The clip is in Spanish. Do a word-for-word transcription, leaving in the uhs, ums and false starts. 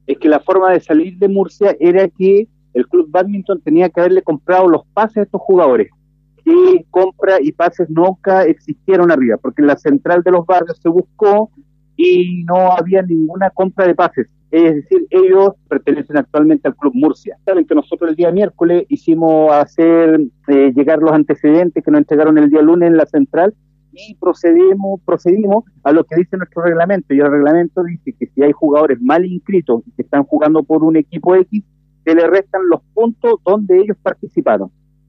Es que la forma de salir de Murcia era que el club Badminton tenía que haberle comprado los pases a estos jugadores. Y compra y pases nunca existieron arriba, porque en la central de los barrios se buscó y no había ninguna compra de pases. Es decir, ellos pertenecen actualmente al Club Murcia. Saben que nosotros el día miércoles hicimos hacer eh, llegar los antecedentes que nos entregaron el día lunes en la central y procedimos, procedimos a lo que dice nuestro reglamento. Y el reglamento dice que si hay jugadores mal inscritos que están jugando por un equipo X, se le restan los puntos donde ellos participaron.